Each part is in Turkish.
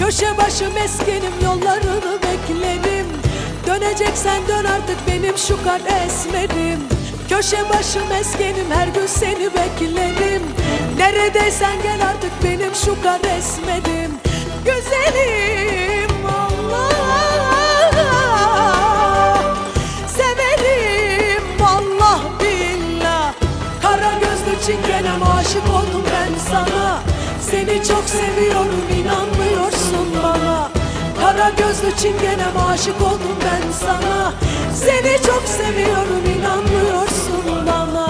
Köşe başı meskenim, yollarını beklerim. Döneceksen dön artık benim şu kar esmerim. Köşe başı meskenim, her gün seni beklerim. Neredeysen gel artık benim şu kar esmerim. Güzelim Allah, severim vallah billah. Kara gözlü çingenem, aşık oldum ben sana. Seni çok seviyorum, inanmıyorsun bana. Kara gözlü çingenem, aşık oldum ben sana. Seni çok seviyorum, inanmıyorsun bana.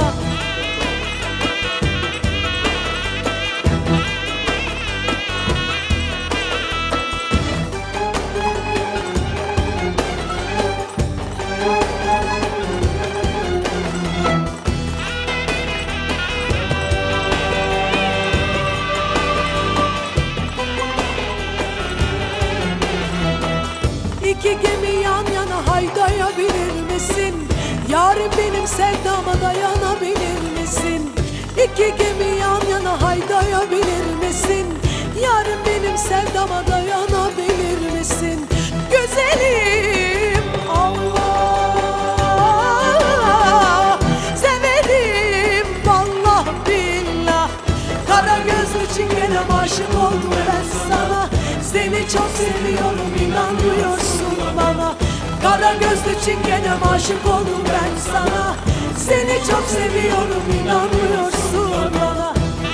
İki gemi yan yana haydayabilir misin? Yarim benim sevdama dayanabilir misin? İki gemi yan yana haydayabilir misin? Yarim benim sevdama dayanabilir misin? Güzelim Allah, severim vallah billah. Kara gözlü çingenem, aşık oldum ben sana. Seni çok seviyorum, inanmıyorsun bana. Kara gözlü çingenem, aşık oldum ben sana. Seni çok seviyorum, inanmıyorsun bana.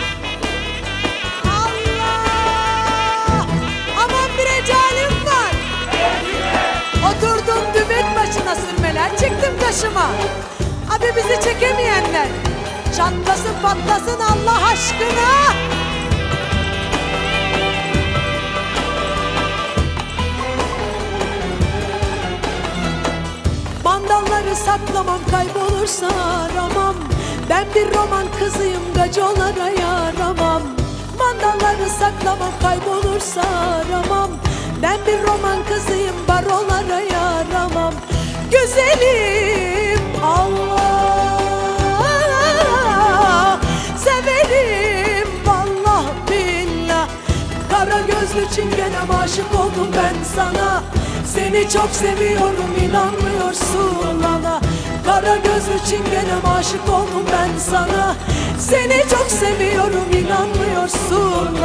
Allah! Aman bir ecalim var. Oturdum dübek başına, sürmeler çektim kaşıma. Abi bizi çekemeyenler çatlasın patlasın Allah aşkına. Mandalları saklamam, kaybolursa aramam. Ben bir roman kızıyım, gacolara yaramam. Mandalları saklamam, kaybolursa aramam. Ben bir roman kızıyım, barolara yaramam. Güzelim Allah, severim vallah billah. Kara gözlü çingenem, aşık oldum ben sana. Seni çok seviyorum, inanmıyorsun bana. Kara gözlü çingenem, aşık oldum ben sana. Seni çok seviyorum, inanmıyorsun